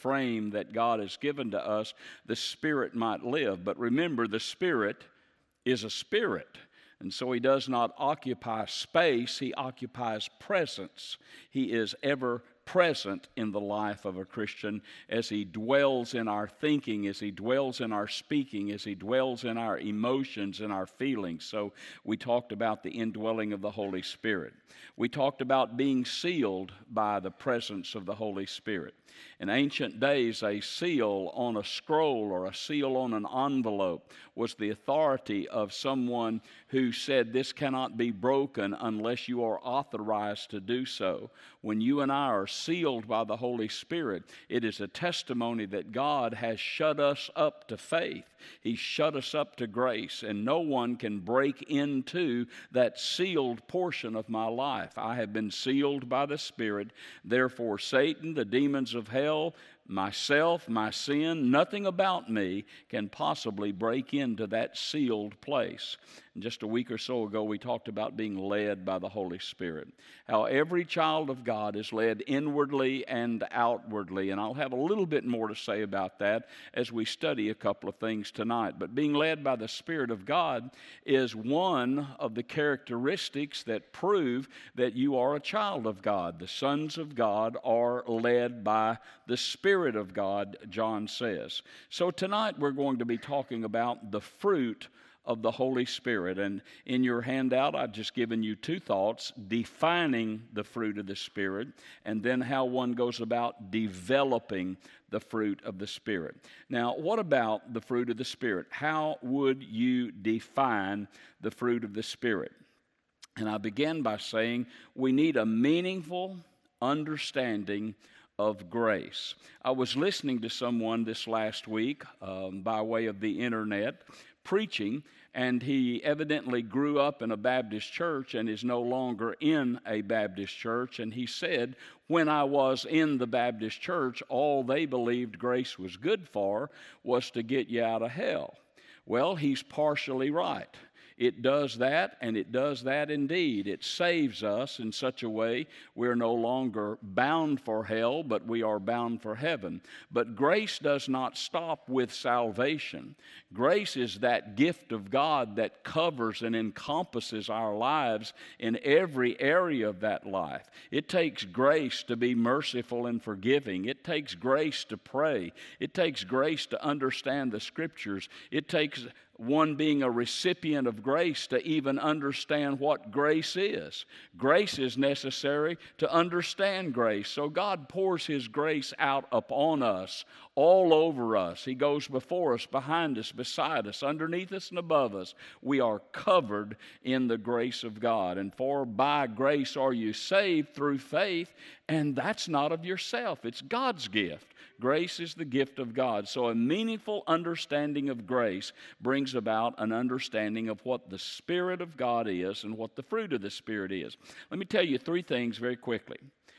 frame that God has given to us, the Spirit might live. But remember, the Spirit is a spirit. And so he does not occupy space, he occupies presence. He is ever present in the life of a Christian as he dwells in our thinking, as he dwells in our speaking, as he dwells in our emotions and our feelings. So we talked about the indwelling of the Holy Spirit. We talked about being sealed by the presence of the Holy Spirit. In ancient days, a seal on a scroll or a seal on an envelope was the authority of someone who said this cannot be broken unless you are authorized to do so. When you and I are sealed by the Holy Spirit, it is a testimony that God has shut us up to faith. He's shut us up to grace, and no one can break into that sealed portion of my life. I have been sealed by the Spirit. Therefore, Satan, the demons of hell, myself, my sin, nothing about me can possibly break into that sealed place. And just a week or so ago, we talked about being led by the Holy Spirit. How every child of God is led inwardly and outwardly. And I'll have a little bit more to say about that as we study a couple of things tonight. But being led by the Spirit of God is one of the characteristics that prove that you are a child of God. The sons of God are led by the Spirit of God, John says. So tonight we're going to be talking about the fruit of the Holy Spirit. And in your handout, I've just given you two thoughts: defining the fruit of the Spirit, and then how one goes about developing the fruit of the Spirit. Now, what about the fruit of the Spirit? How would you define the fruit of the Spirit? And I begin by saying we need a meaningful understanding of grace. I was listening to someone this last week by way of the internet preaching, and he evidently grew up in a Baptist church and is no longer in a Baptist church. And he said, when I was in the Baptist church, all they believed grace was good for was to get you out of hell. Well, he's partially right. It does that, and it does that indeed. It saves us in such a way we're no longer bound for hell, but we are bound for heaven. But grace does not stop with salvation. Grace is that gift of God that covers and encompasses our lives in every area of that life. It takes grace to be merciful and forgiving. It takes grace to pray. It takes grace to understand the Scriptures. It takes one being a recipient of grace to even understand what grace is. Grace is necessary to understand grace. So God pours His grace out upon us, all over us. He goes before us, behind us, beside us, underneath us, and above us. We are covered in the grace of God. And for by grace are you saved through faith, and that's not of yourself. It's God's gift. Grace is the gift of God. So a meaningful understanding of grace brings about an understanding of what the Spirit of God is and what the fruit of the Spirit is. Let me tell you three things very quickly.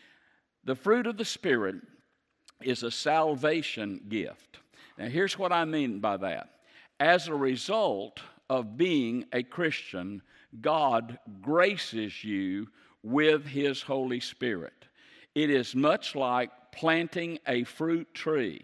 The fruit of the Spirit is a salvation gift. Now here's what I mean by that. As a result of being a Christian, God graces you with His Holy Spirit. It is much like planting a fruit tree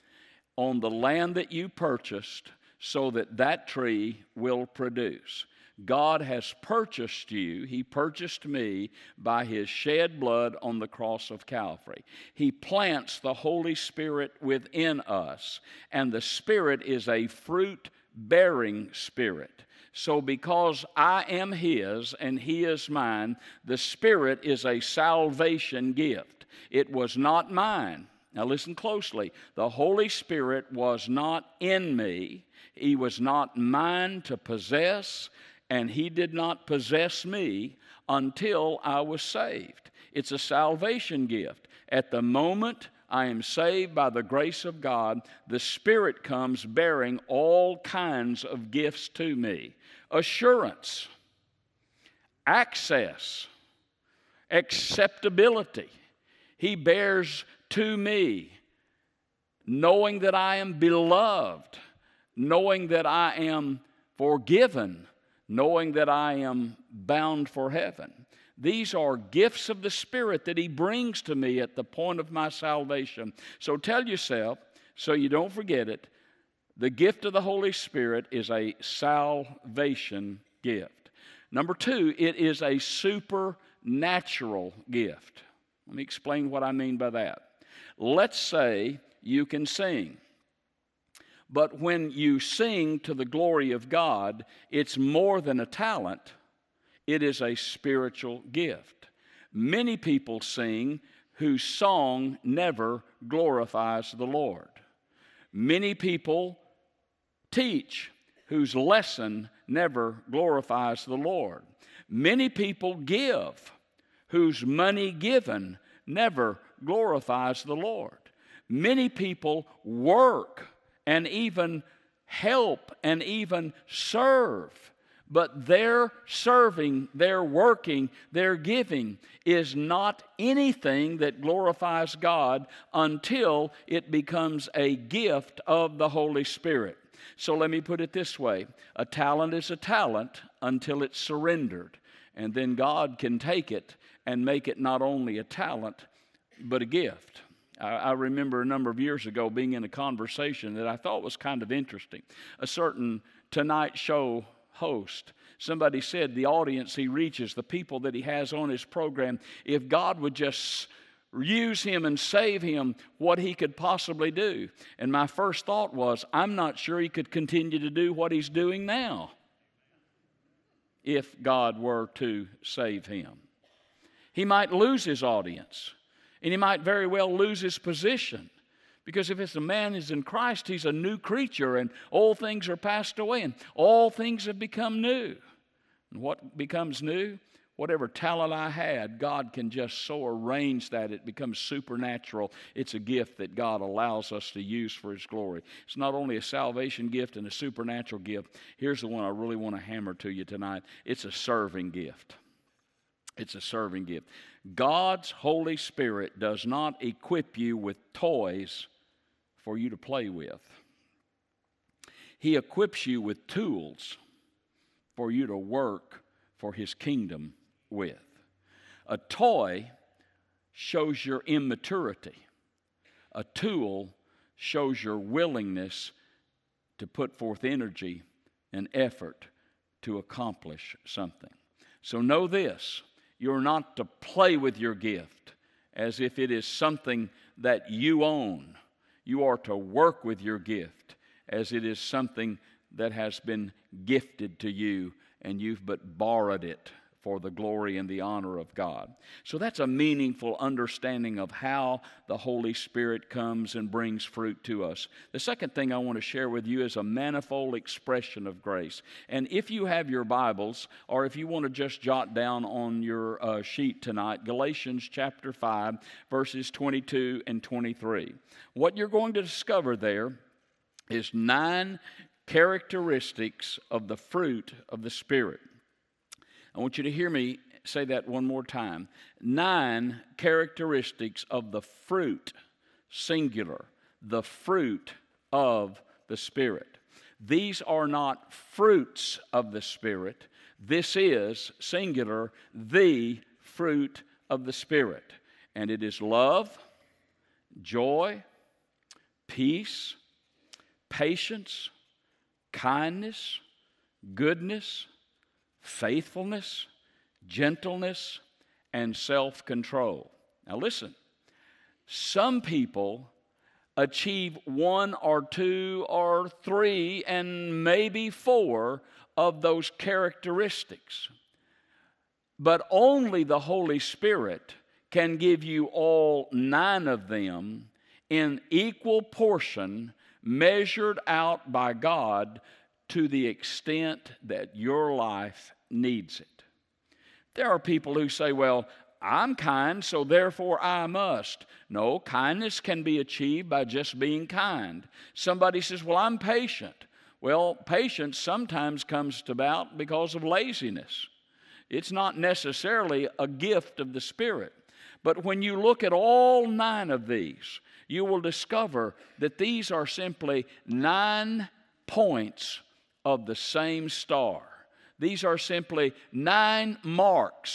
on the land that you purchased so that that tree will produce. God has purchased you. He purchased me by His shed blood on the cross of Calvary. He plants the Holy Spirit within us, and the Spirit is a fruit-bearing Spirit. So because I am His and He is mine, the Spirit is a salvation gift. It was not mine. Now listen closely. The Holy Spirit was not in me. He was not mine to possess, and He did not possess me until I was saved. It's a salvation gift. At the moment I am saved by the grace of God, the Spirit comes bearing all kinds of gifts to me. Assurance, access, acceptability. He bears to me, knowing that I am beloved, knowing that I am forgiven, knowing that I am bound for heaven. These are gifts of the Spirit that He brings to me at the point of my salvation. So tell yourself, so you don't forget it, the gift of the Holy Spirit is a salvation gift. Number two, it is a supernatural gift. Let me explain what I mean by that. Let's say you can sing. But when you sing to the glory of God, it's more than a talent. It is a spiritual gift. Many people sing whose song never glorifies the Lord. Many people teach whose lesson never glorifies the Lord. Many people give whose money given never glorifies the Lord. Many people work and even help and even serve, but their serving, their working, their giving is not anything that glorifies God until it becomes a gift of the Holy Spirit. So let me put it this way. A talent is a talent until it's surrendered. And then God can take it and make it not only a talent, but a gift. I remember a number of years ago being in a conversation that I thought was kind of interesting. A certain Tonight Show host, somebody said the audience he reaches, the people that he has on his program, if God would just use him and save him, what he could possibly do. And my first thought was, I'm not sure he could continue to do what he's doing now if God were to save him. He might lose his audience, and he might very well lose his position. Because if it's a man is in Christ, he's a new creature, and old things are passed away, and all things have become new. And what becomes new? Whatever talent I had, God can just so arrange that it becomes supernatural. It's a gift that God allows us to use for His glory. It's not only a salvation gift and a supernatural gift. Here's the one I really want to hammer to you tonight. It's a serving gift. It's a serving gift. God's Holy Spirit does not equip you with toys for you to play with. He equips you with tools for you to work for His kingdom with. A toy shows your immaturity. A tool shows your willingness to put forth energy and effort to accomplish something. So know this, you're not to play with your gift as if it is something that you own. You are to work with your gift as it is something that has been gifted to you and you've but borrowed it for the glory and the honor of God. So that's a meaningful understanding of how the Holy Spirit comes and brings fruit to us. The second thing I want to share with you is a manifold expression of grace. And if you have your Bibles, or if you want to just jot down on your sheet tonight, Galatians chapter 5, verses 22 and 23. What you're going to discover there is 9 characteristics of the fruit of the Spirit. I want you to hear me say that one more time. 9 characteristics of the fruit, singular, the fruit of the Spirit. These are not fruits of the Spirit. This is, singular, the fruit of the Spirit. And it is love, joy, peace, patience, kindness, goodness, faithfulness, gentleness, and self-control. Now listen, some people achieve 1 or 2 or 3 and maybe 4 of those characteristics. But only the Holy Spirit can give you all 9 of them in equal portion, measured out by God to the extent that your life needs it. There are people who say, well, I'm kind, so therefore I must. No, kindness can be achieved by just being kind. Somebody says, well, I'm patient. Well, patience sometimes comes about because of laziness. It's not necessarily a gift of the Spirit. But when you look at all 9 of these, you will discover that these are simply 9 points of the same star. These are simply 9 marks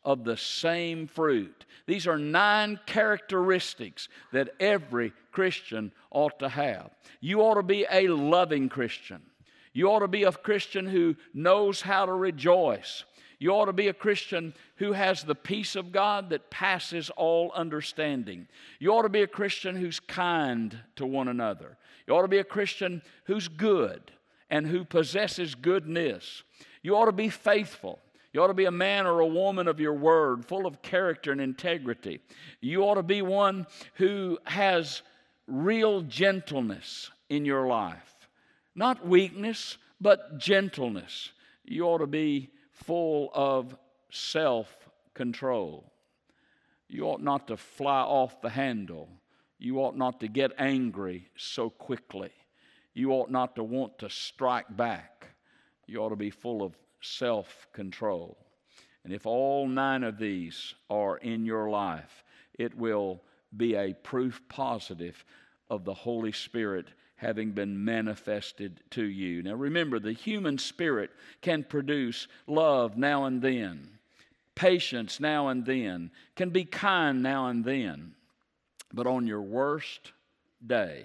of the same fruit. These are 9 characteristics that every Christian ought to have. You ought to be a loving Christian. You ought to be a Christian who knows how to rejoice. You ought to be a Christian who has the peace of God that passes all understanding. You ought to be a Christian who's kind to one another. You ought to be a Christian who's good and who possesses goodness. You ought to be faithful. You ought to be a man or a woman of your word, full of character and integrity. You ought to be one who has real gentleness in your life. Not weakness, but gentleness. You ought to be full of self-control. You ought not to fly off the handle. You ought not to get angry so quickly. You ought not to want to strike back. You ought to be full of self-control. And if all 9 of these are in your life, it will be a proof positive of the Holy Spirit having been manifested to you. Now remember, the human spirit can produce love now and then, patience now and then, can be kind now and then. But on your worst day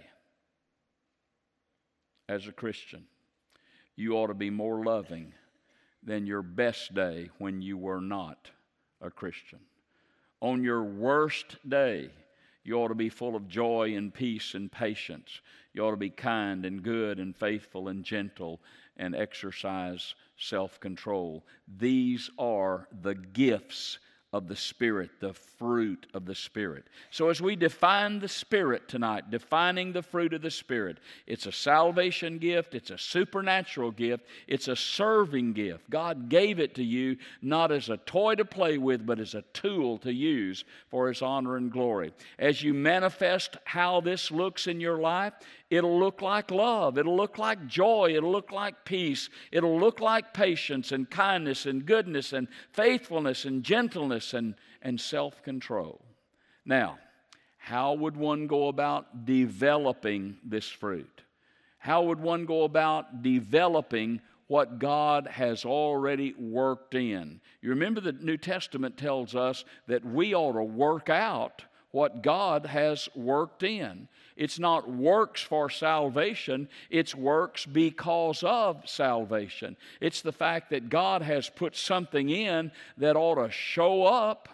as a Christian, you ought to be more loving than your best day when you were not a Christian. On your worst day, you ought to be full of joy and peace and patience. You ought to be kind and good and faithful and gentle and exercise self-control. These are the gifts of the Spirit, the fruit of the Spirit. So as we define the Spirit tonight, defining the fruit of the Spirit, it's a salvation gift, it's a supernatural gift, it's a serving gift. God gave it to you not as a toy to play with, but as a tool to use for His honor and glory. As you manifest how this looks in your life, it'll look like love, it'll look like joy, it'll look like peace, it'll look like patience and kindness and goodness and faithfulness and gentleness and self-control. Now, how would one go about developing this fruit? How would one go about developing what God has already worked in? You remember the New Testament tells us that we ought to work out what God has worked in. It's not works for salvation, it's works because of salvation. It's the fact that God has put something in that ought to show up.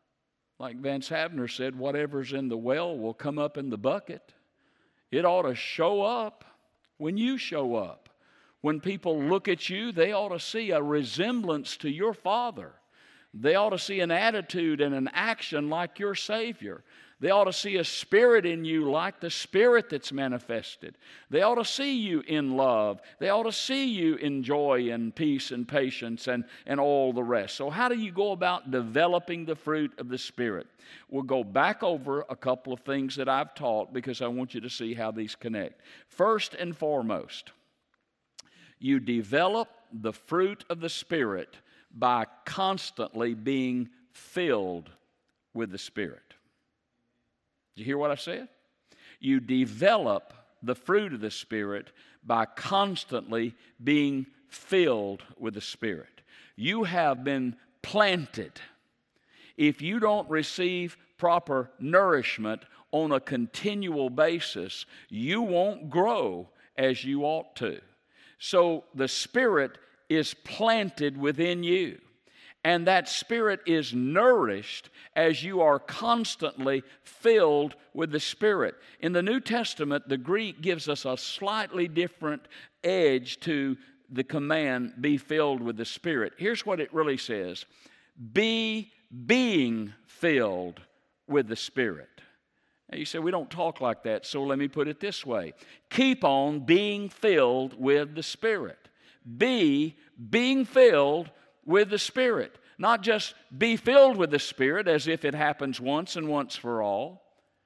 Like Vance Havner said, whatever's in the well will come up in the bucket. It ought to show up when you show up. When people look at you, they ought to see a resemblance to your Father. They ought to see an attitude and an action like your Savior. They ought to see a spirit in you like the Spirit that's manifested. They ought to see you in love. They ought to see you in joy and peace and patience and all the rest. So how do you go about developing the fruit of the Spirit? We'll go back over a couple of things that I've taught because I want you to see how these connect. First and foremost, you develop the fruit of the Spirit by constantly being filled with the Spirit. Did you hear what I said? You develop the fruit of the Spirit by constantly being filled with the Spirit. You have been planted. If you don't receive proper nourishment on a continual basis, you won't grow as you ought to. So the Spirit is planted within you. And that Spirit is nourished as you are constantly filled with the Spirit. In the New Testament, the Greek gives us a slightly different edge to the command, be filled with the Spirit. Here's what it really says: be being filled with the Spirit. Now you say, we don't talk like that, so let me put it this way. Keep on being filled with the Spirit. Be being filled with the Spirit. Not just be filled with the Spirit as if it happens once and once for all.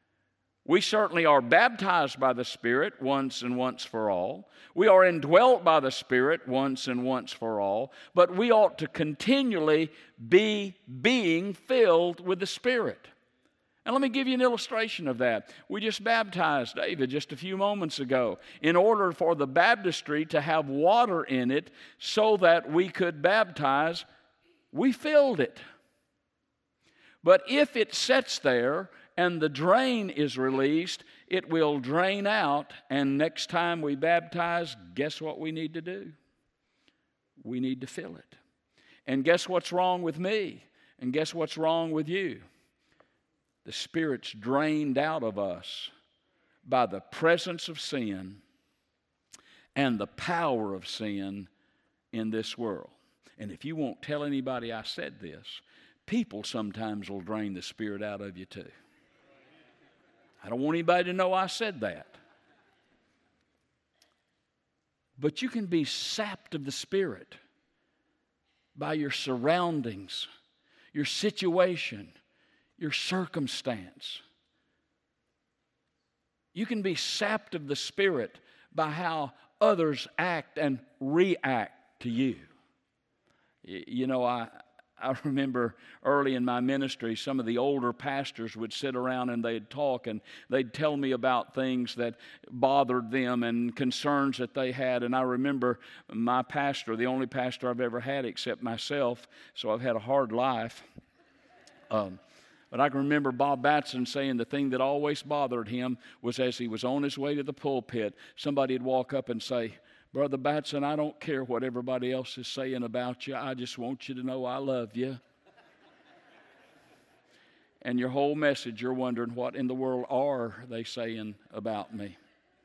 We certainly are baptized by the Spirit once and once for all. We are indwelt by the Spirit once and once for all. But we ought to continually be being filled with the Spirit. And let me give you an illustration of that. We just baptized David just a few moments ago in order for the baptistry to have water in it so that we could baptize. We filled it. But if it sits there and the drain is released, it will drain out, and next time we baptize, guess what we need to do? We need to fill it. And guess what's wrong with me? And guess what's wrong with you? The Spirit's drained out of us by the presence of sin and the power of sin in this world. And if you won't tell anybody I said this, people sometimes will drain the Spirit out of you too. I don't want anybody to know I said that. But you can be sapped of the Spirit by your surroundings, your situation, your circumstance. You can be sapped of the Spirit by how others act and react to you. You know, I remember early in my ministry, some of the older pastors would sit around and they'd talk and they'd tell me about things that bothered them and concerns that they had. And I remember my pastor, the only pastor I've ever had except myself, so I've had a hard life. But I can remember Bob Batson saying the thing that always bothered him was as he was on his way to the pulpit, somebody would walk up and say, "Brother Batson, I don't care what everybody else is saying about you. I just want you to know I love you." And your whole message, you're wondering, what in the world are they saying about me?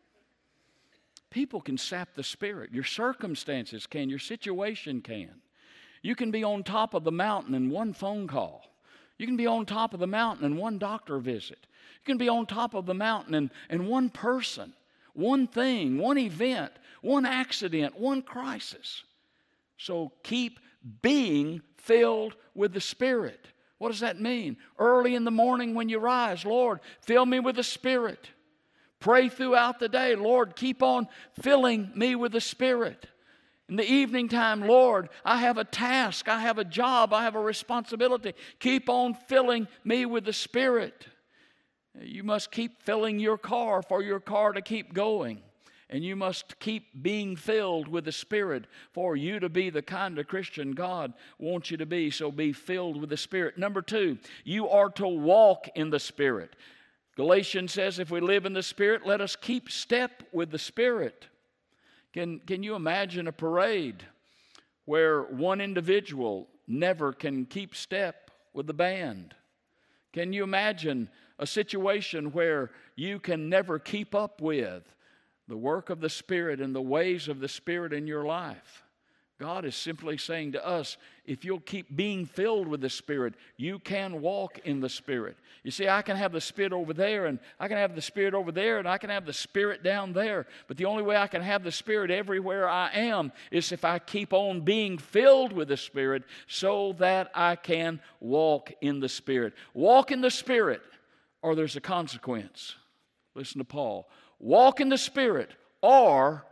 People can sap the Spirit. Your circumstances can. Your situation can. You can be on top of the mountain in one phone call. You can be on top of the mountain in one doctor visit. You can be on top of the mountain in one person, one thing, one event, one accident, one crisis. So keep being filled with the Spirit. What does that mean? Early in the morning when you rise, Lord, fill me with the Spirit. Pray throughout the day, Lord, keep on filling me with the Spirit. In the evening time, Lord, I have a task, I have a job, I have a responsibility. Keep on filling me with the Spirit. You must keep filling your car for your car to keep going. And you must keep being filled with the Spirit for you to be the kind of Christian God wants you to be. So be filled with the Spirit. Number 2, you are to walk in the Spirit. Galatians says, if we live in the Spirit, let us keep step with the Spirit. Can you imagine a parade where one individual never can keep step with the band? Can you imagine a situation where you can never keep up with the work of the Spirit and the ways of the Spirit in your life? God is simply saying to us, if you'll keep being filled with the Spirit, you can walk in the Spirit. You see, I can have the Spirit over there, and I can have the Spirit over there, and I can have the Spirit down there. But the only way I can have the Spirit everywhere I am is if I keep on being filled with the Spirit so that I can walk in the Spirit. Walk in the Spirit, or there's a consequence. Listen to Paul. Walk in the Spirit, or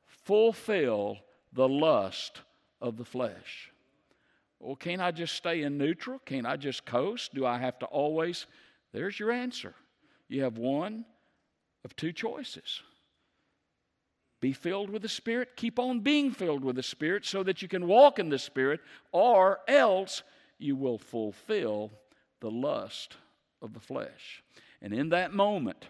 fulfill the lust of the flesh. Well, can't I just stay in neutral? Can't I just coast? Do I have to always? There's your answer. You have one of two choices. Be filled with the Spirit. Keep on being filled with the Spirit so that you can walk in the Spirit, or else you will fulfill the lust of the flesh. And in that moment,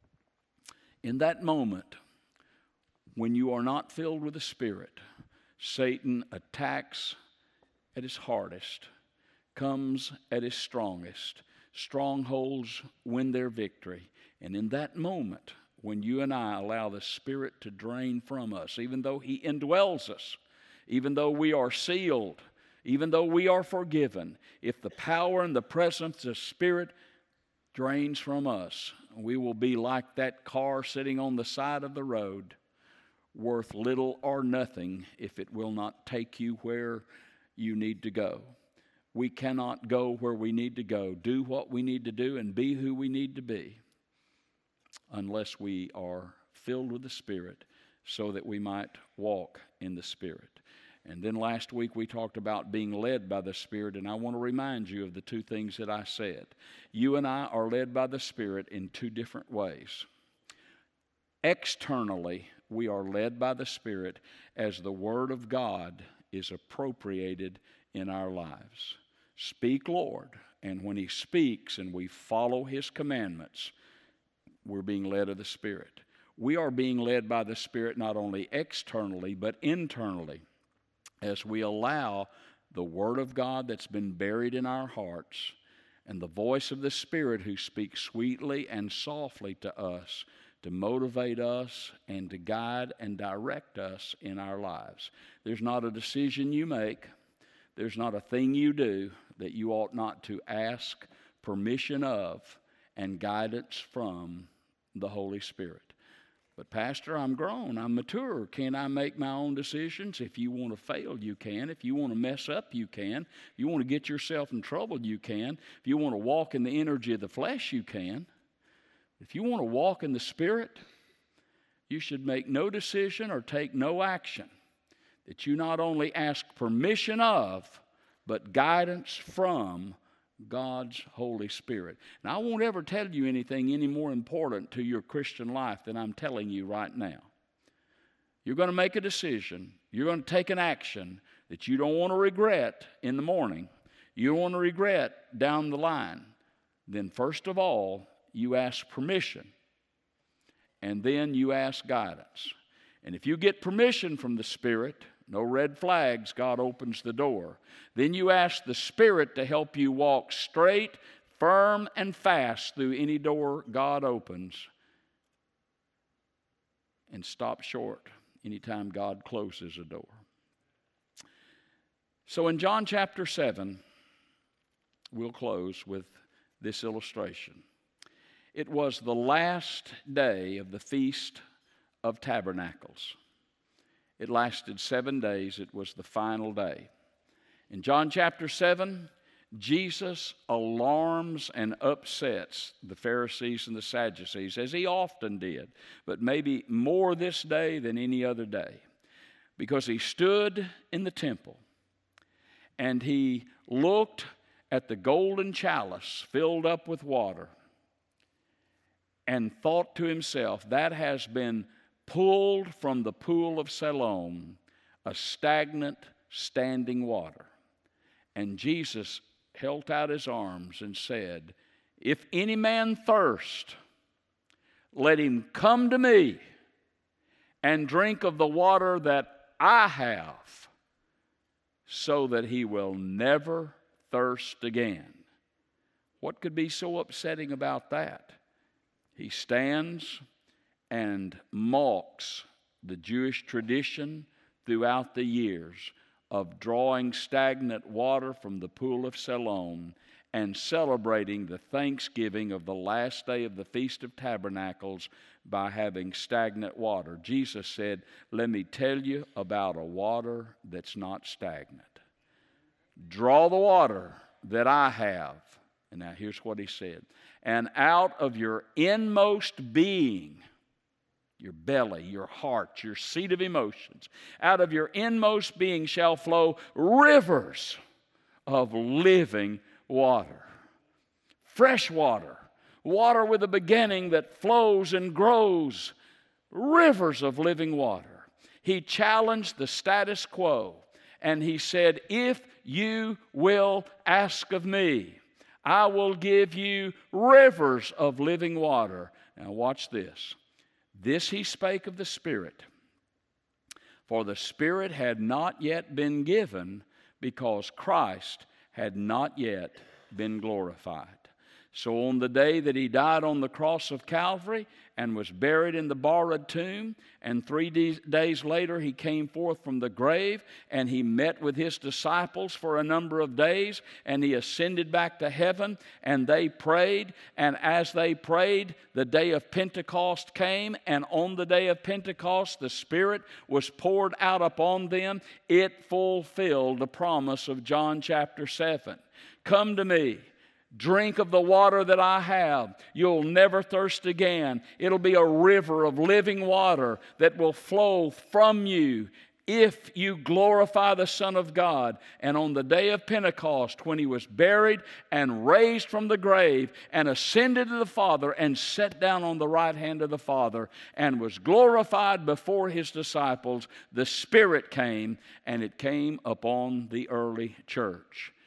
when you are not filled with the Spirit, Satan attacks at his hardest, comes at his strongest. Strongholds win their victory. And in that moment, when you and I allow the Spirit to drain from us, even though He indwells us, even though we are sealed, even though we are forgiven, if the power and the presence of Spirit drains from us, we will be like that car sitting on the side of the road, worth little or nothing if it will not take you where you need to go. We cannot go where we need to go, do what we need to do, and be who we need to be unless we are filled with the Spirit so that we might walk in the Spirit. And then last week we talked about being led by the Spirit, and I want to remind you of the two things that I said. You and I are led by the Spirit in two different ways. Externally, we are led by the Spirit as the Word of God is appropriated in our lives. Speak, Lord. And when He speaks and we follow His commandments, we're being led of the Spirit. We are being led by the Spirit not only externally, but internally, as we allow the Word of God that's been buried in our hearts and the voice of the Spirit who speaks sweetly and softly to us to motivate us and to guide and direct us in our lives. There's not a decision you make, there's not a thing you do that you ought not to ask permission of and guidance from the Holy Spirit. But Pastor, I'm grown, I'm mature. Can I make my own decisions? If you want to fail, you can. If you want to mess up, you can. If you want to get yourself in trouble, you can. If you want to walk in the energy of the flesh, you can. If you want to walk in the Spirit, you should make no decision or take no action that you not only ask permission of, but guidance from God's Holy Spirit. And I won't ever tell you anything any more important to your Christian life than I'm telling you right now. You're going to make a decision. You're going to take an action that you don't want to regret in the morning. You don't want to regret down the line. Then first of all, you ask permission. And then you ask guidance. And if you get permission from the Spirit, no red flags, God opens the door. Then you ask the Spirit to help you walk straight, firm, and fast through any door God opens, and stop short anytime God closes a door. So in John chapter 7, we'll close with this illustration. It was the last day of the Feast of Tabernacles. It lasted 7 days. It was the final day. In John chapter 7, Jesus alarms and upsets the Pharisees and the Sadducees, as He often did, but maybe more this day than any other day, because He stood in the temple and He looked at the golden chalice filled up with water and thought to Himself, that has been pulled from the pool of Siloam, a stagnant, standing water. And Jesus held out His arms and said, if any man thirst, let him come to me and drink of the water that I have, so that he will never thirst again. What could be so upsetting about that? He stands and mocks the Jewish tradition throughout the years of drawing stagnant water from the pool of Siloam and celebrating the thanksgiving of the last day of the Feast of Tabernacles by having stagnant water. Jesus said, let me tell you about a water that's not stagnant. Draw the water that I have. And now here's what He said. And out of your inmost being, your belly, your heart, your seat of emotions, out of your inmost being shall flow rivers of living water. Fresh water. Water with a beginning that flows and grows. Rivers of living water. He challenged the status quo. And He said, if you will ask of me, I will give you rivers of living water. Now watch this. This He spake of the Spirit, for the Spirit had not yet been given, because Christ had not yet been glorified. So on the day that He died on the cross of Calvary and was buried in the borrowed tomb, and 3 days later He came forth from the grave, and He met with His disciples for a number of days, and He ascended back to heaven, and they prayed, and as they prayed, the day of Pentecost came, and on the day of Pentecost the Spirit was poured out upon them. It fulfilled the promise of John chapter 7. Come to me. Drink of the water that I have. You'll never thirst again. It'll be a river of living water that will flow from you if you glorify the Son of God. And on the day of Pentecost, when He was buried and raised from the grave and ascended to the Father and sat down on the right hand of the Father and was glorified before His disciples, the Spirit came, and it came upon the early church.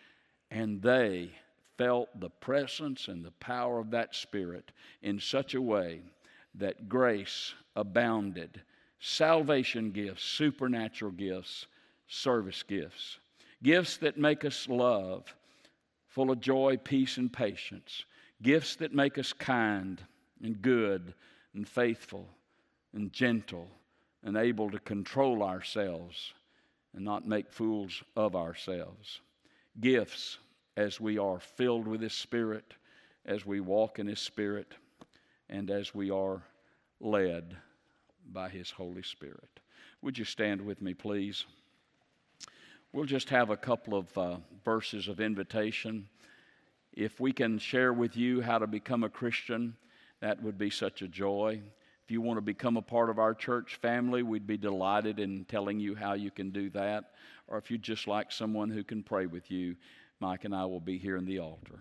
And they felt the presence and the power of that Spirit in such a way that grace abounded. Salvation gifts, supernatural gifts, service gifts, gifts that make us love, full of joy, peace, and patience, gifts that make us kind and good and faithful and gentle and able to control ourselves and not make fools of ourselves. Gifts as we are filled with His Spirit, as we walk in His Spirit, and as we are led by His Holy Spirit. Would you stand with me, please? We'll just have a couple of verses of invitation. If we can share with you how to become a Christian, that would be such a joy. If you want to become a part of our church family, we'd be delighted in telling you how you can do that. Or if you'd just like someone who can pray with you, Mike and I will be here in the altar.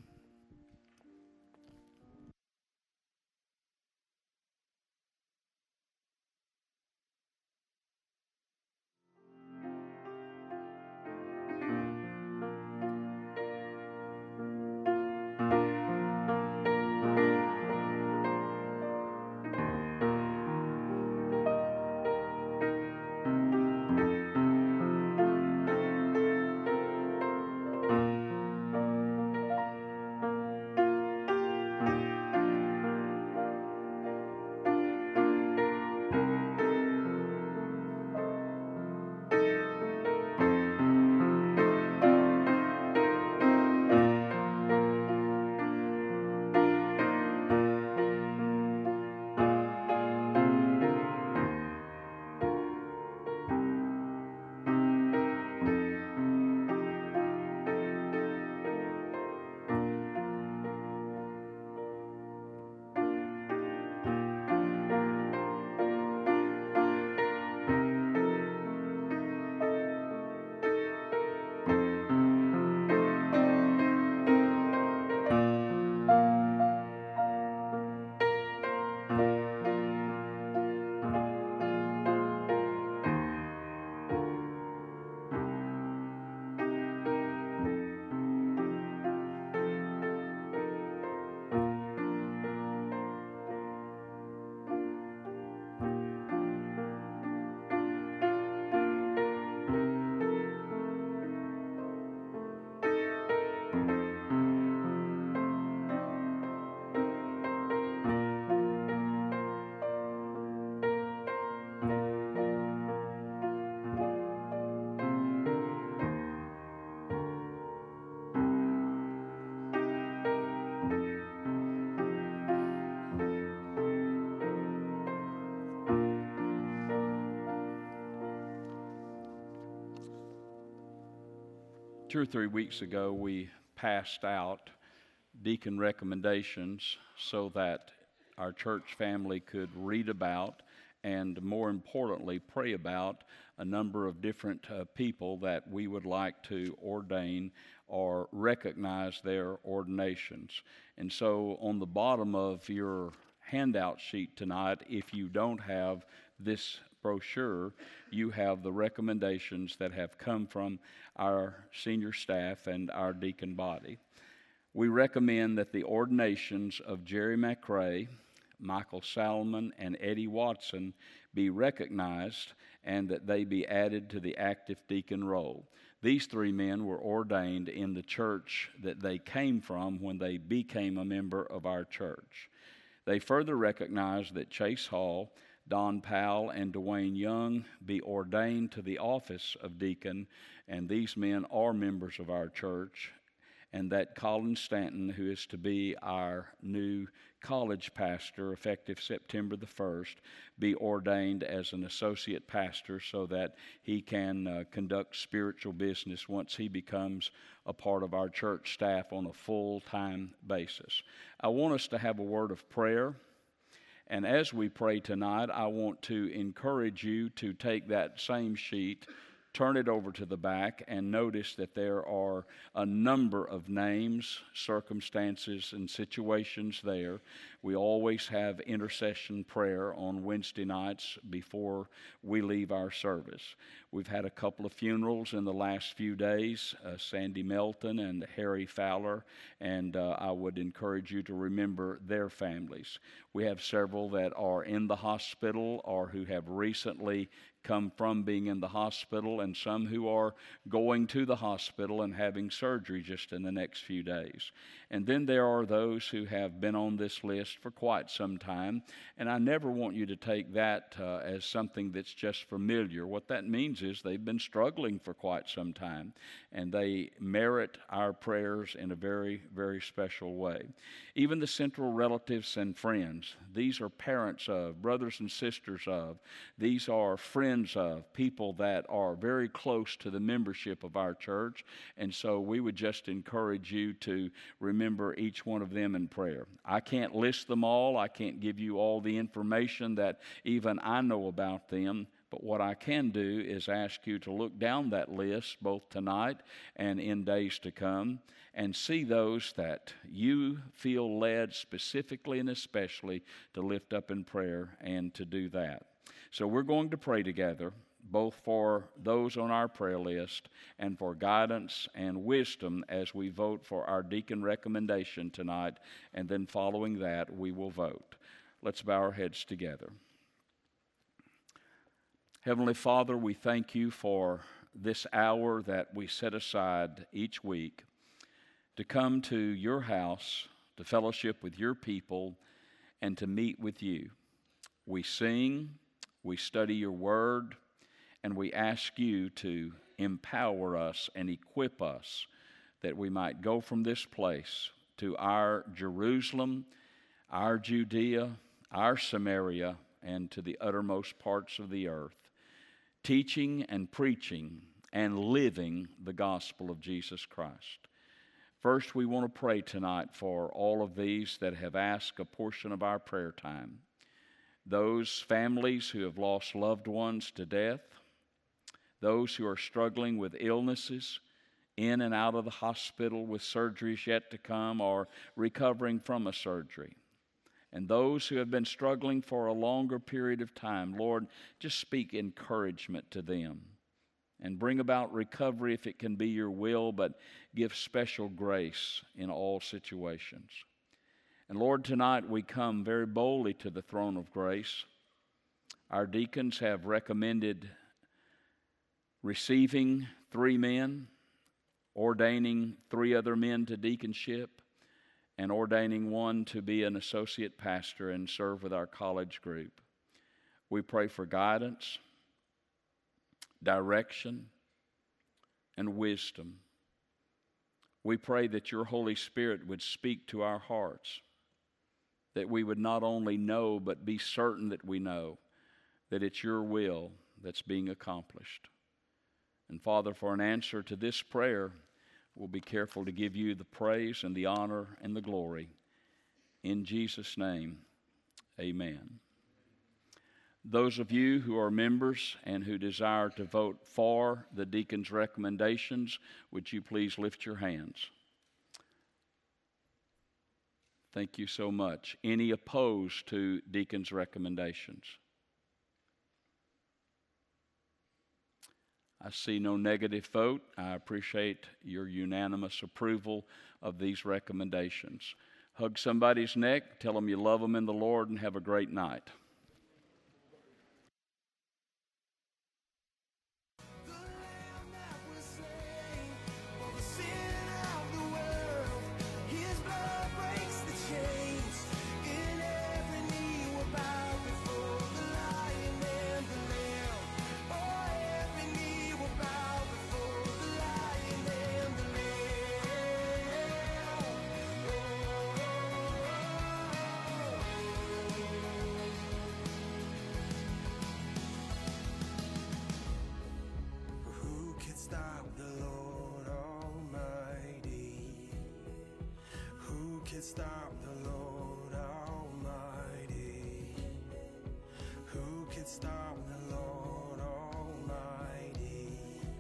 2 or 3 weeks ago, we passed out deacon recommendations so that our church family could read about and, more importantly, pray about a number of different people that we would like to ordain or recognize their ordinations. And so on the bottom of your handout sheet tonight, if you don't have this brochure, you have the recommendations that have come from our senior staff and our deacon body. We recommend that the ordinations of Jerry McRae, Michael Salmon, and Eddie Watson be recognized and that they be added to the active deacon roll. These 3 men were ordained in the church that they came from when they became a member of our church. They further recognize that Chase Hall, Don Powell, and Dwayne Young be ordained to the office of deacon, and these men are members of our church, and that Colin Stanton, who is to be our new college pastor effective September the 1st, be ordained as an associate pastor so that he can conduct spiritual business once he becomes a part of our church staff on a full-time basis. I want us to have a word of prayer. And as we pray tonight, I want to encourage you to take that same sheet turn it over to the back and notice that there are a number of names, circumstances, and situations there. We always have intercession prayer on Wednesday nights before we leave our service. We've had a couple of funerals in the last few days, Sandy Melton and Harry Fowler, and I would encourage you to remember their families. We have several that are in the hospital or who have recently come from being in the hospital, and some who are going to the hospital and having surgery just in the next few days. And then there are those who have been on this list for quite some time, and I never want you to take that as something that's just familiar. What that means is they've been struggling for quite some time, and they merit our prayers in a very, very special way. Even the central relatives and friends, these are parents of, brothers and sisters of, these are friends of, people that are very close to the membership of our church, and so we would just encourage you to remember each one of them in prayer. I can't list them all. I can't give you all the information that even I know about them. But what I can do is ask you to look down that list both tonight and in days to come and see those that you feel led specifically and especially to lift up in prayer and to do that. So we're going to pray together, both for those on our prayer list and for guidance and wisdom as we vote for our deacon recommendation tonight, and then following that we will vote. Let's bow our heads together. Heavenly Father, we thank you for this hour that we set aside each week to come to your house, to fellowship with your people, and to meet with you. We sing, we study your word, and we ask you to empower us and equip us that we might go from this place to our Jerusalem, our Judea, our Samaria, and to the uttermost parts of the earth, teaching and preaching and living the gospel of Jesus Christ. First, we want to pray tonight for all of these that have asked a portion of our prayer time. Those families who have lost loved ones to death, those who are struggling with illnesses, in and out of the hospital with surgeries yet to come or recovering from a surgery, and those who have been struggling for a longer period of time. Lord, just speak encouragement to them and bring about recovery if it can be your will, but give special grace in all situations. And Lord, tonight we come very boldly to the throne of grace. Our deacons have recommended receiving 3 men, ordaining 3 other men to deaconship, and ordaining 1 to be an associate pastor and serve with our college group. We pray for guidance, direction, and wisdom. We pray that your Holy Spirit would speak to our hearts, that we would not only know, but be certain that we know that it's your will that's being accomplished. And Father, for an answer to this prayer, we'll be careful to give you the praise and the honor and the glory. In Jesus' name, amen. Those of you who are members and who desire to vote for the deacon's recommendations, would you please lift your hands? Thank you so much. Any opposed to deacon's recommendations? I see no negative vote. I appreciate your unanimous approval of these recommendations. Hug somebody's neck, tell them you love them in the Lord, and have a great night. Stop the Lord Almighty. Who can stop the Lord Almighty?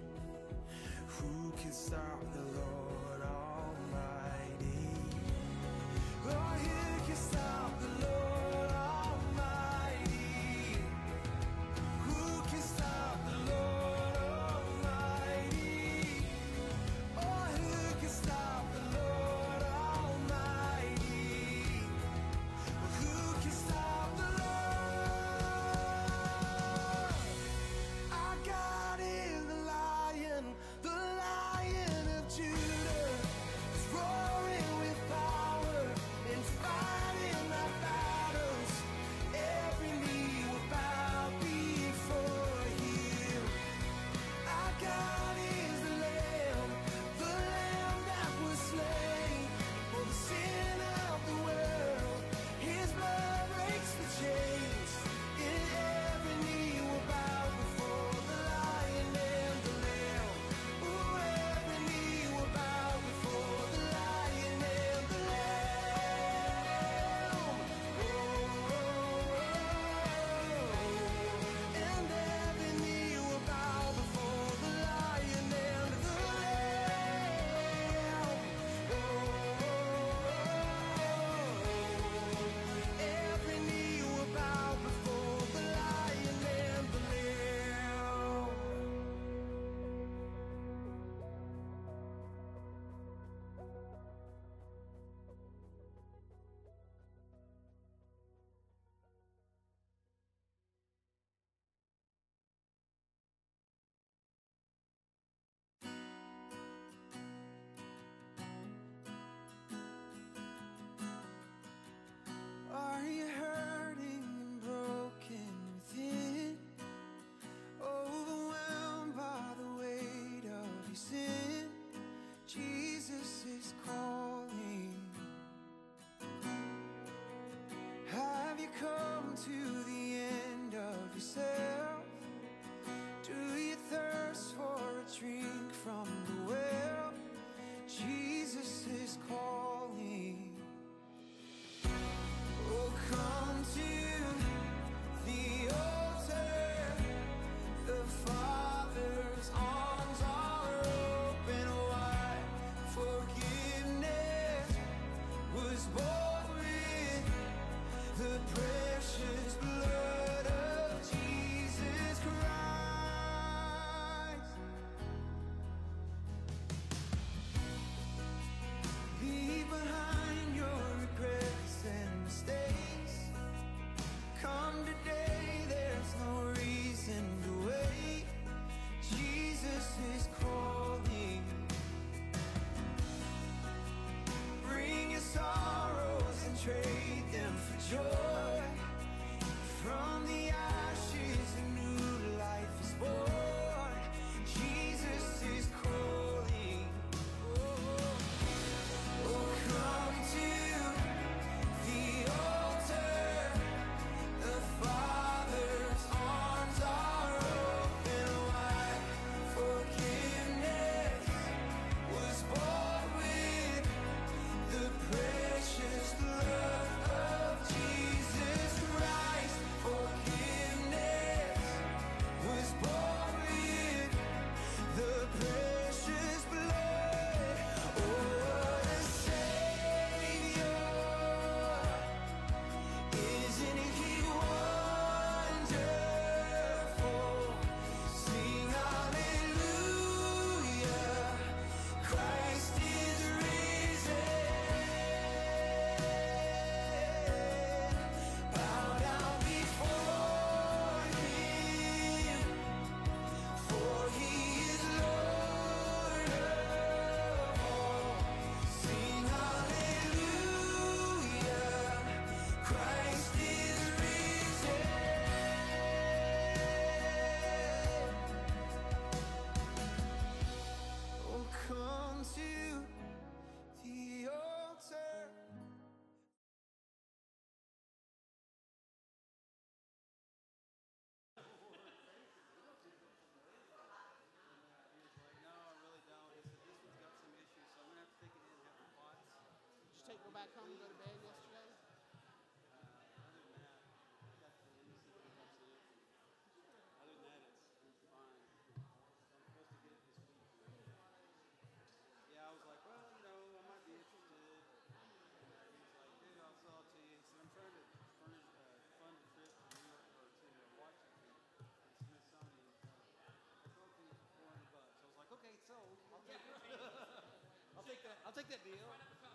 take that deal.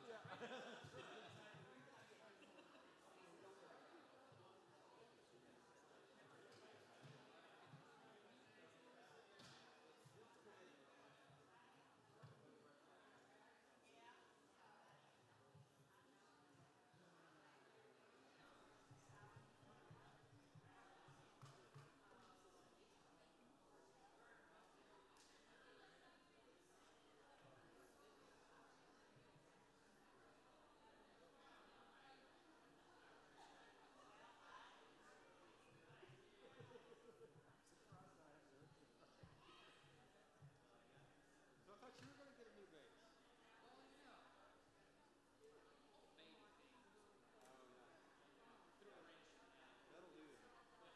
So I thought you were going to get a new bass. That'll do it.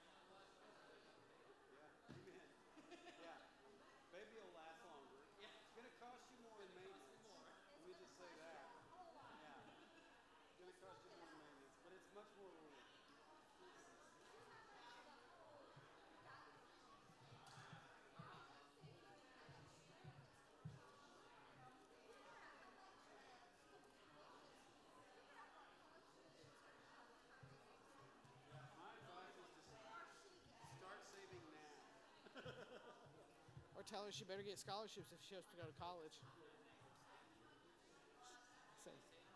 Yeah, amen. Yeah, baby will last longer. It's going to cost you more in maintenance. Let me just say that. Yeah, it's going to cost you more in maintenance, but it's much more worth it. My advice is to start saving now. Or tell her she better get scholarships if she has to go to college. So,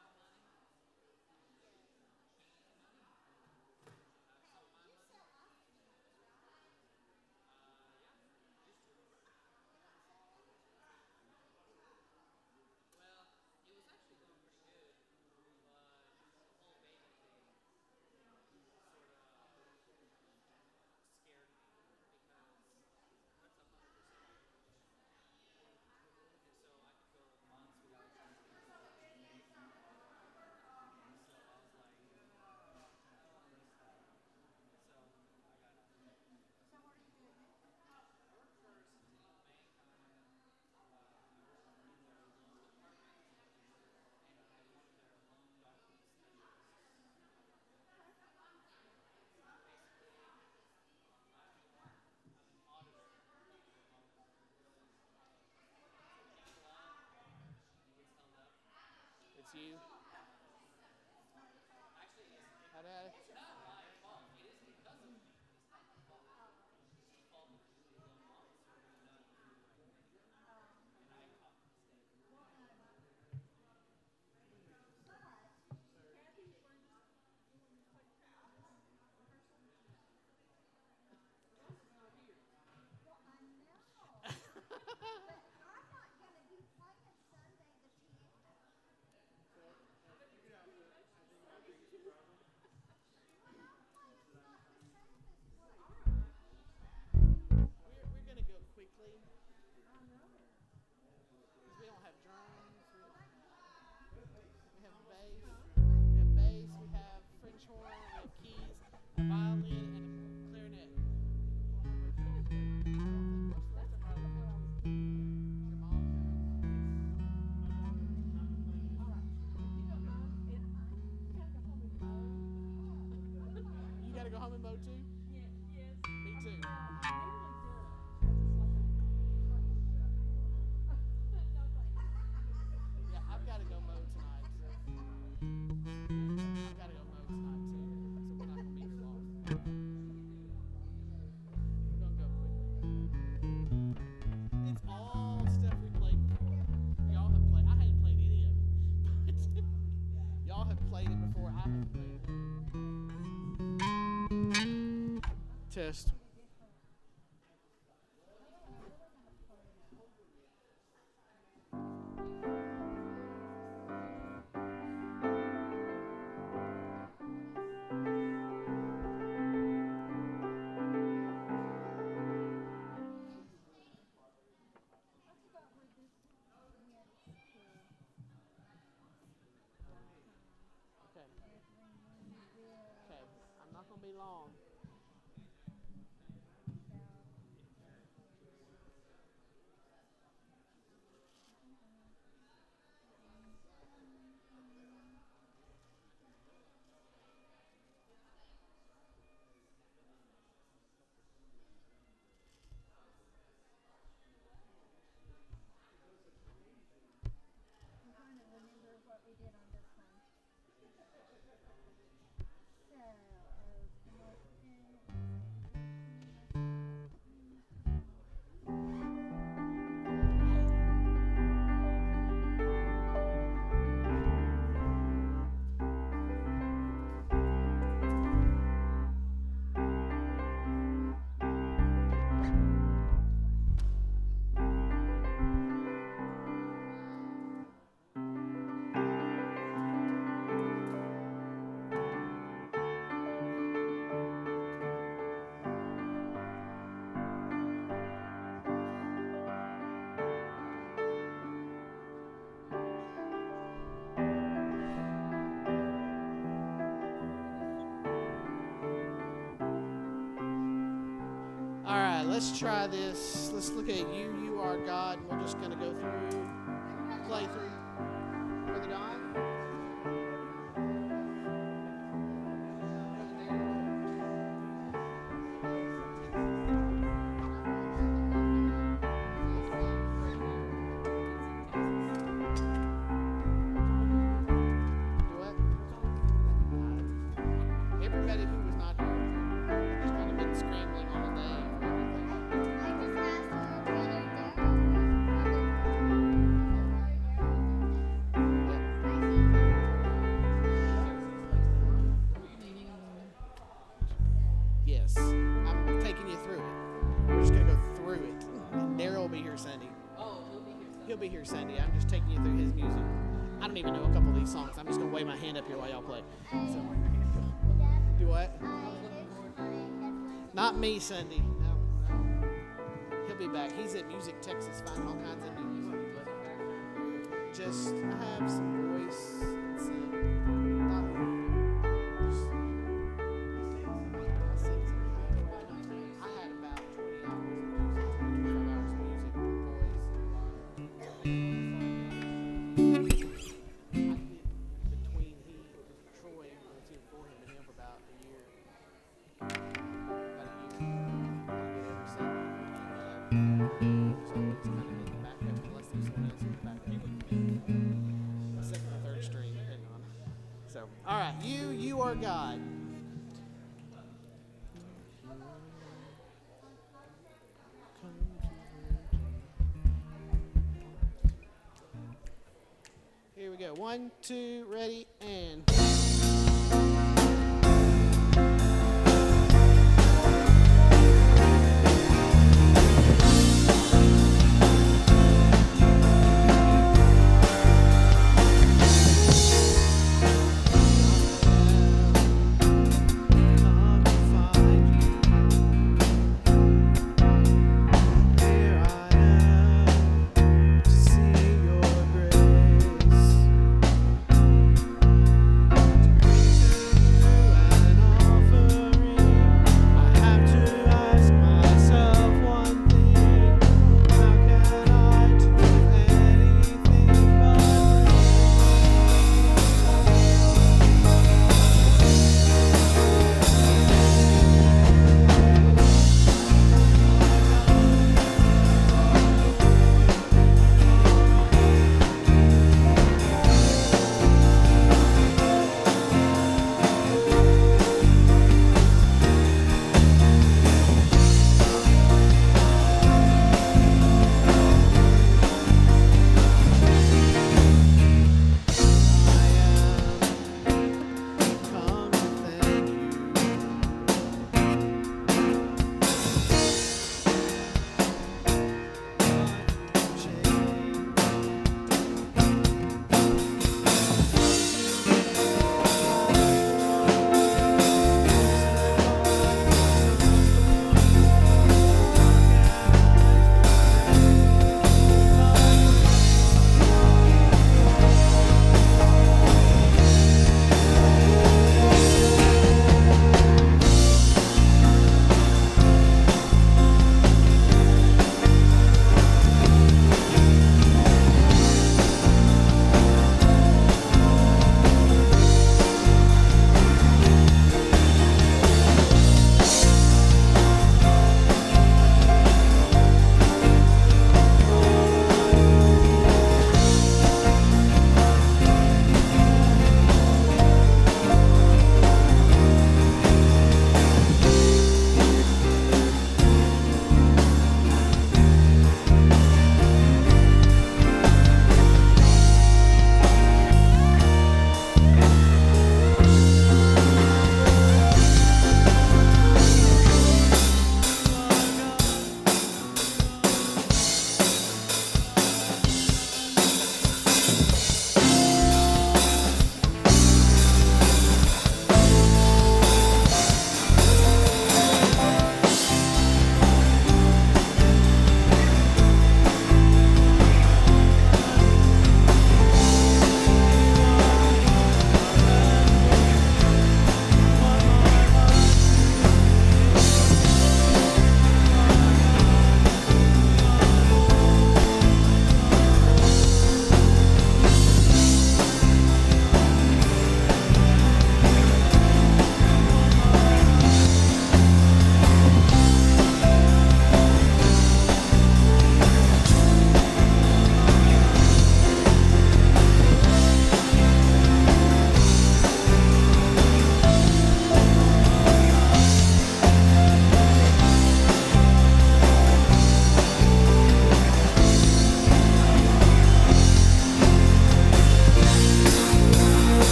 it's you. How we're gonna go quickly because we don't have drums. We have bass. We have bass. We have French horn. We have keys, a violin, and a clarinet. Your mom. You gotta go home and mow too? Me too. Yeah, I've got to go mow tonight. I've got to go mow tonight too. So we're not gonna be here long. We're gonna go quickly. It's all stuff we played before. Y'all have played. I hadn't played any of it. But y'all have played it before. I haven't played it. Test. Okay. Okay. I'm not gonna be long. let's try this. Let's look at You Are God, and we're just going to go through, play through. Brother Don? Everybody who was not here has kind of been scrambling all day for everything. Yes, I'm taking you through it. We're just going to go through it. And Daryl will be here Sunday. He'll be here Sunday. I'm just taking you through his music. I don't even know a couple of these songs. I'm just going to wave my hand up here while y'all play. So, do what? Not me Sunday. No. He'll be back. He's at Music Texas finding all kinds of new music. Just have some voice and sing. Not just I'll sing some. I had about 20 hours of music, 25 hours of music, boys. I did between Troy was here before him and him for about a year. Every Sunday. So it's kind of in the backup unless there's someone else in the backup. Second or third string, depending on. So, all right, you are God. Here we go. 1, 2, ready, and. Here I am to see your grace.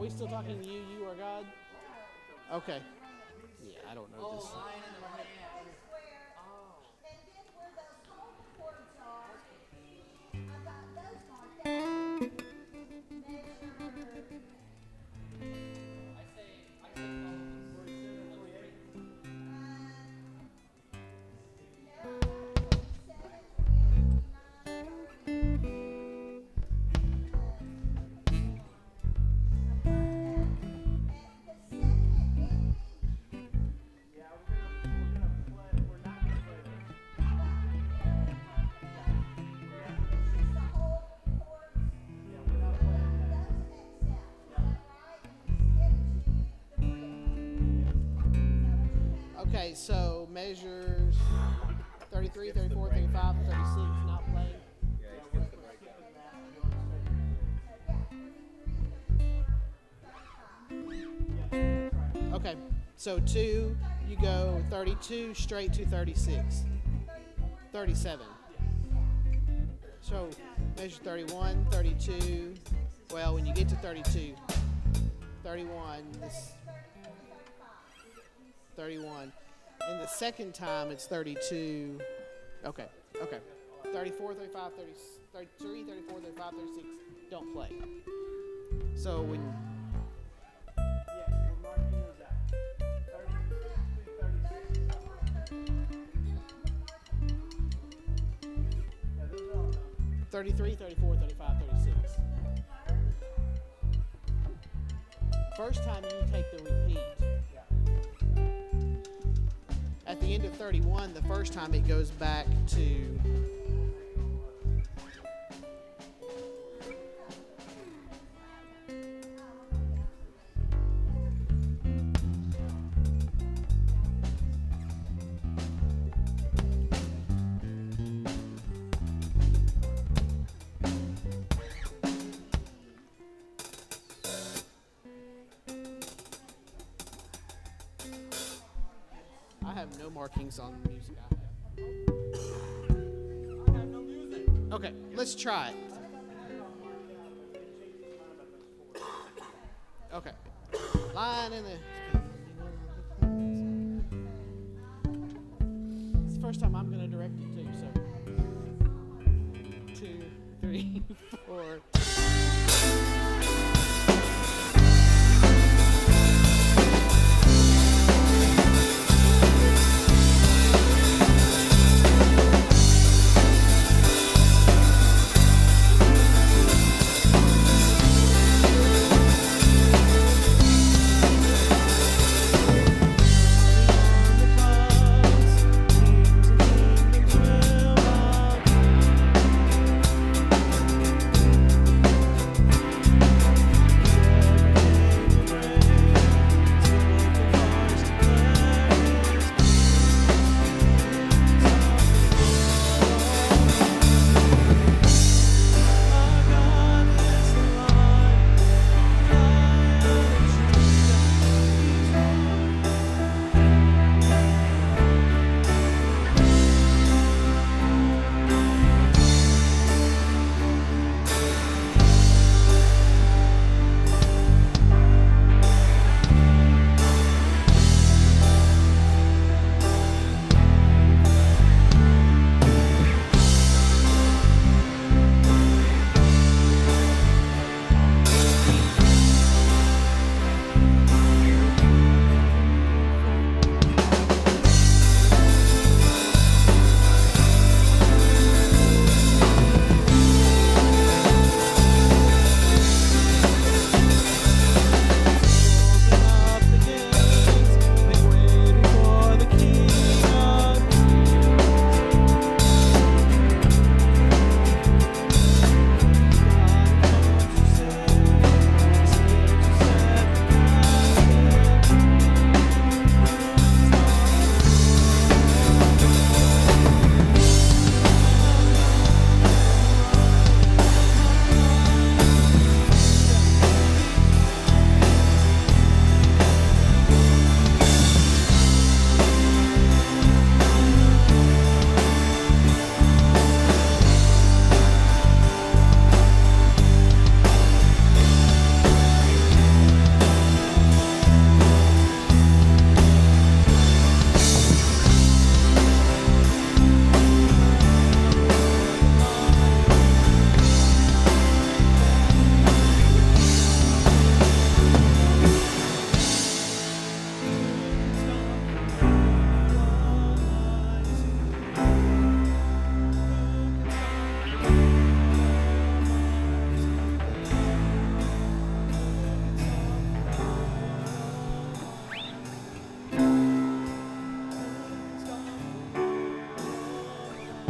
we still talking you are God? Okay. Yeah, I don't know this. Okay, so measures 33, 34, 35, 36, not playing. Okay, so 2, you go 32 straight to 36. 37. So measure 31, 32. Well, when you get to 32, 31, 31. And the second time it's 32. Okay. 34, 35, 30, 33, 34, 35, 36. Don't play. So when... Yes, we're marking those out. 33, 34, 35, 36. First time you take the repeat. At the end of 31, the first time it goes back to... I have no markings on the music I have. Okay, let's try it. Okay. Line in the... It's the first time I'm going to direct it too, so... 2, 3, 4...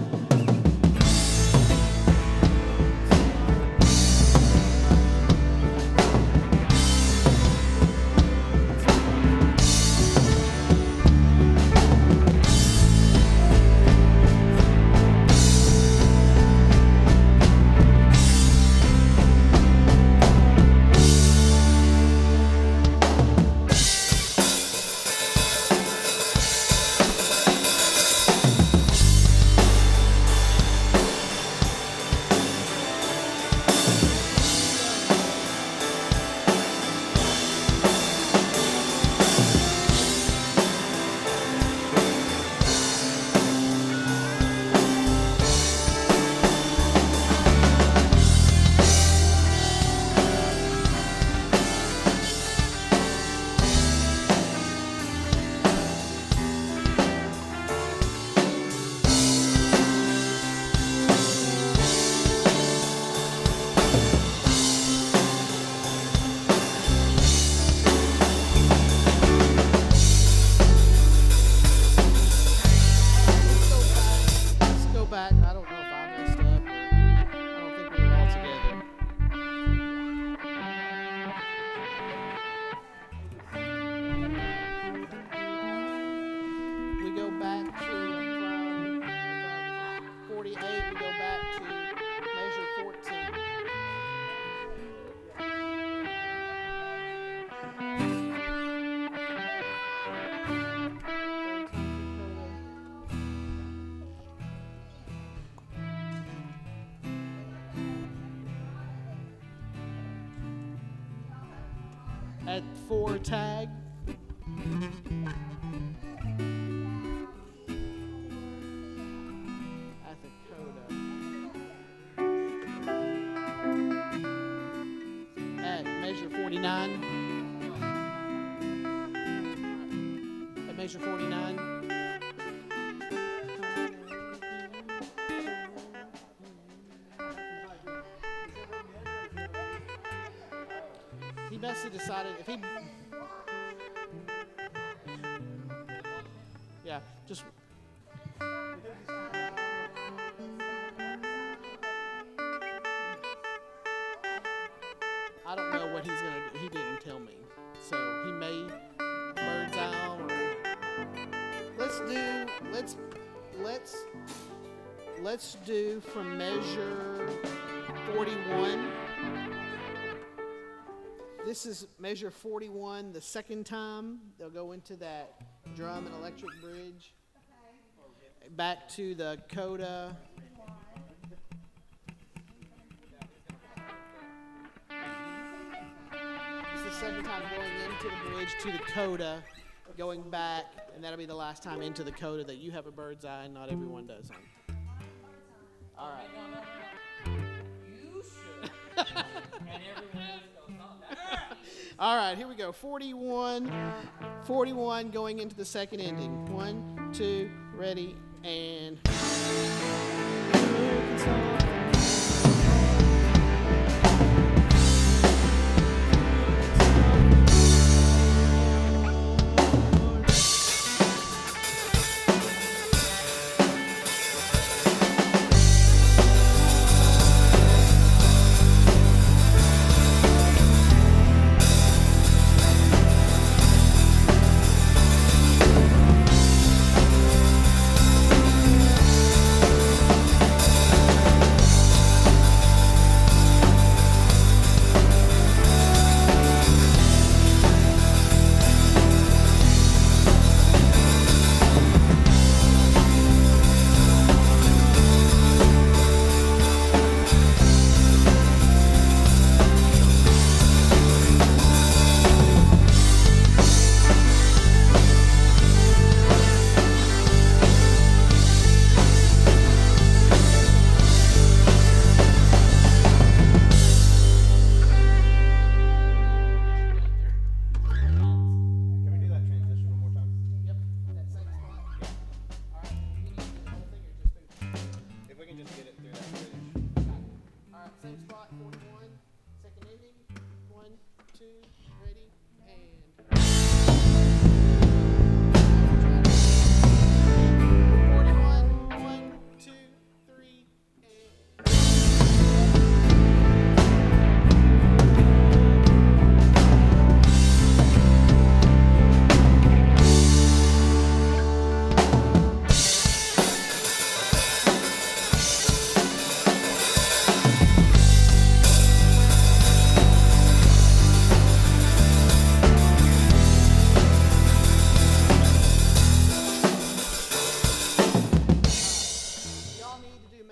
At 4 tag. At the coda. At measure 49. At measure 49. He must have decided if he. Yeah, just. I don't know what he's gonna do. He didn't tell me, so he may bird's eye or. Let's do from measure 41. This is measure 41. The second time they'll go into that drum and electric bridge. Back to the coda. It's the second time going into the bridge to the coda, going back, and that'll be the last time into the coda that you have a bird's eye and not everyone does. All right. You should. And everyone else goes on that. All right, here we go. 41 going into the second ending. 1, 2, ready, and...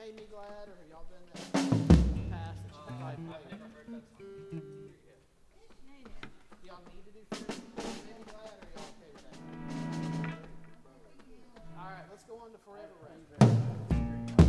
Made Me Glad, or have y'all done that in the past? That you could probably play? I've never heard that song. Do y'all need to do Forever Made Me Glad, or are y'all okay with that? All right, let's go on to Forever Rain.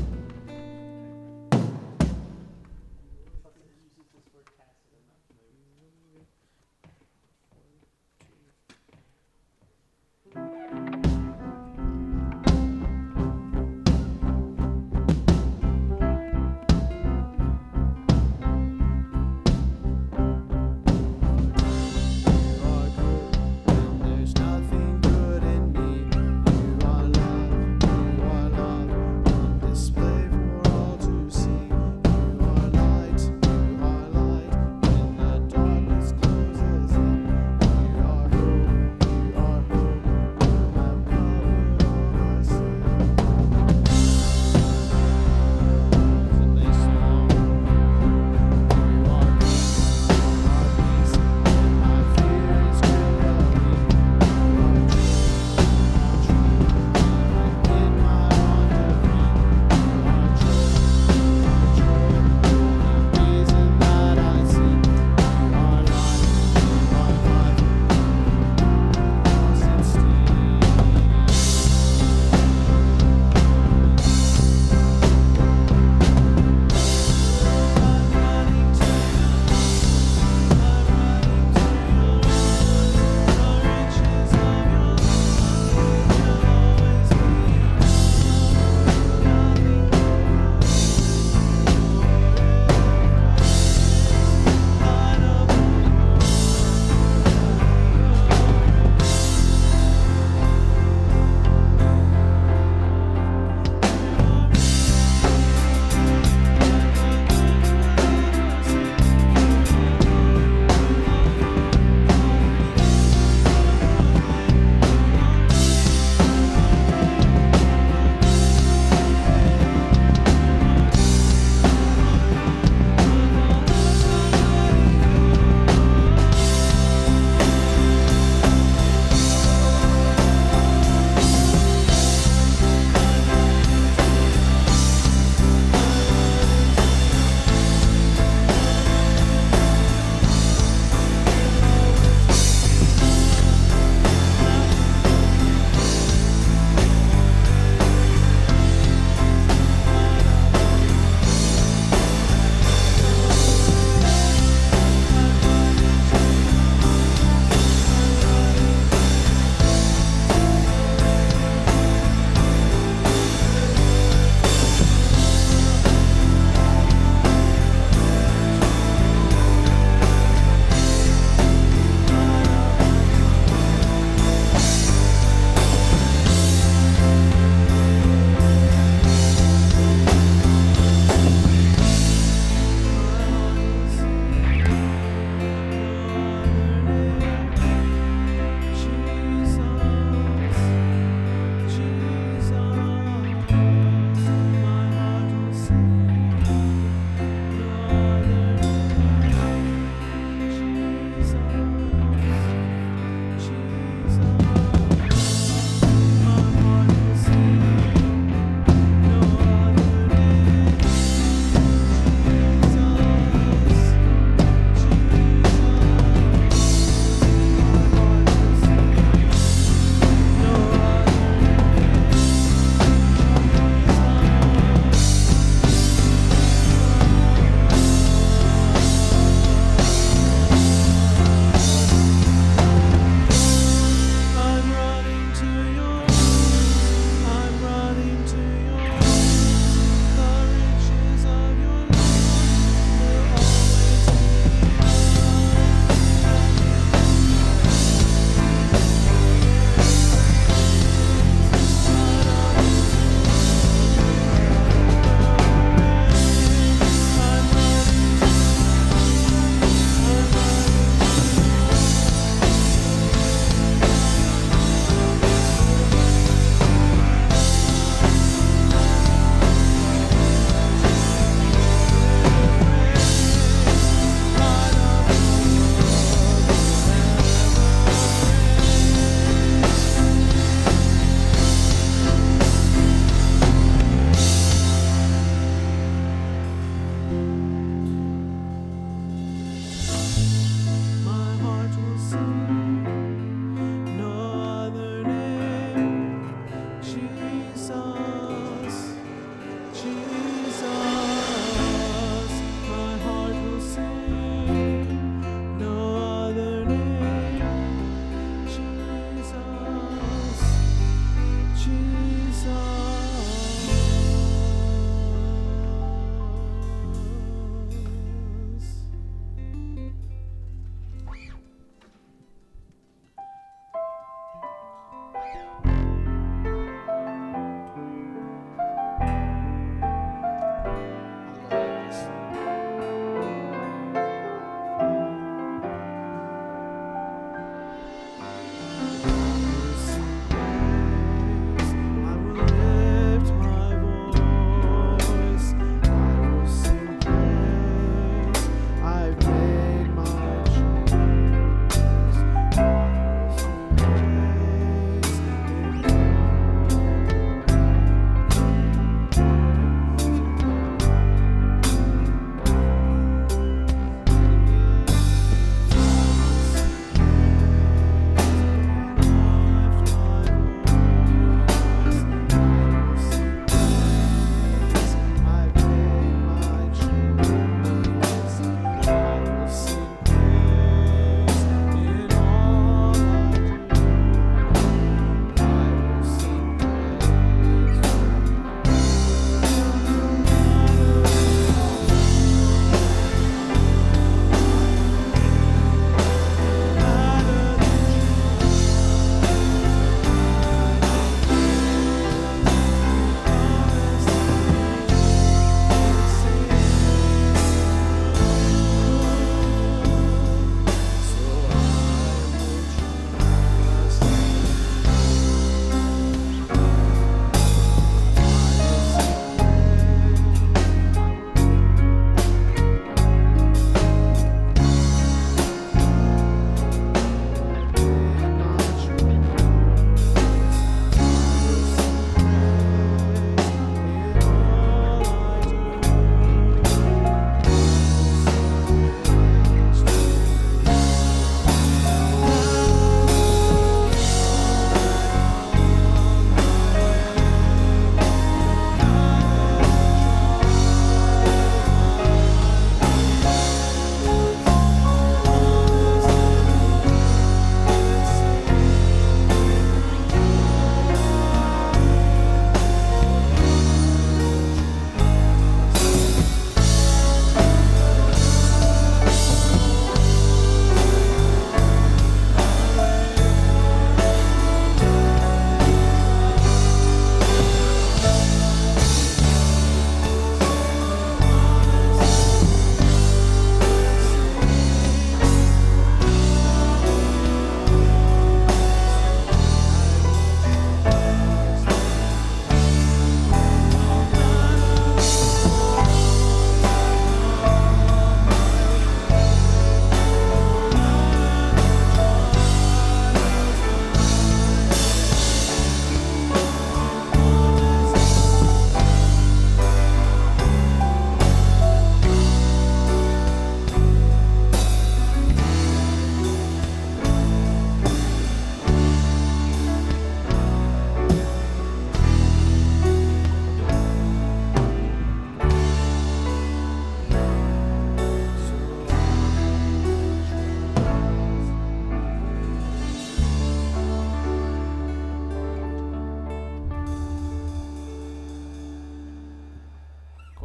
There's nothing good in me. You are love,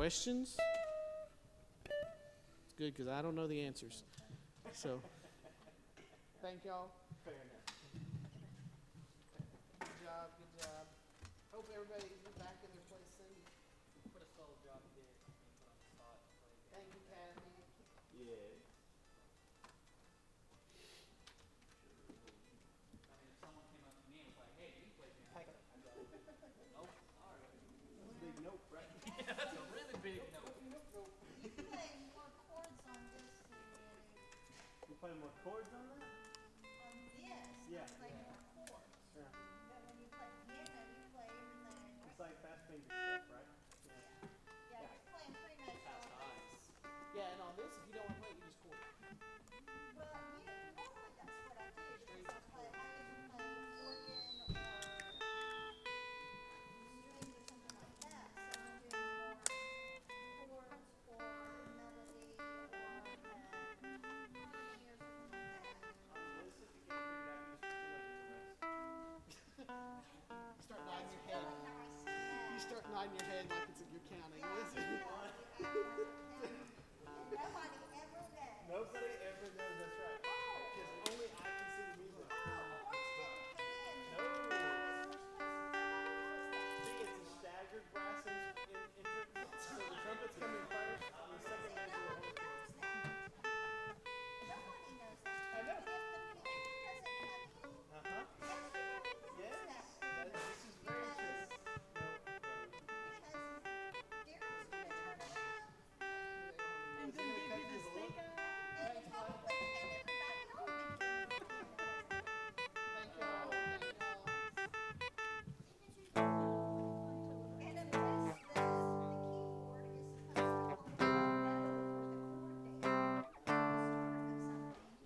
questions? It's good because I don't know the answers. So, thank y'all. Good job, good job. Hope everybody is back in their place soon. What a solid job you did. Being put on the spot. to play the Thank you, Kathy. Yeah. game. I mean, if someone came up to me and was like, "Hey, you play piano," I'd be like, "Nope, sorry." Big nope, right? Yeah, that's a really big no. You play more chords on this than You play more chords on that? on this. Yeah. You play more chords. Yeah. But when you play piano, you play everything. It's like fast finger stuff, right? Yeah, just playing pretty much Fast all. eyes. Yeah, and on this, if you don't want to play it, you just chord. Well, normally that's what I do. Is I play, I usually play organ or strings or something like that. So I'm doing more chords or melody or harmony or something like that. On this, if you can't figure it out, you just put it like You start nodding your That's head. really how I see You that. start nodding your head like it's you're counting. Listen. And nobody ever does. Nobody ever knows that's right.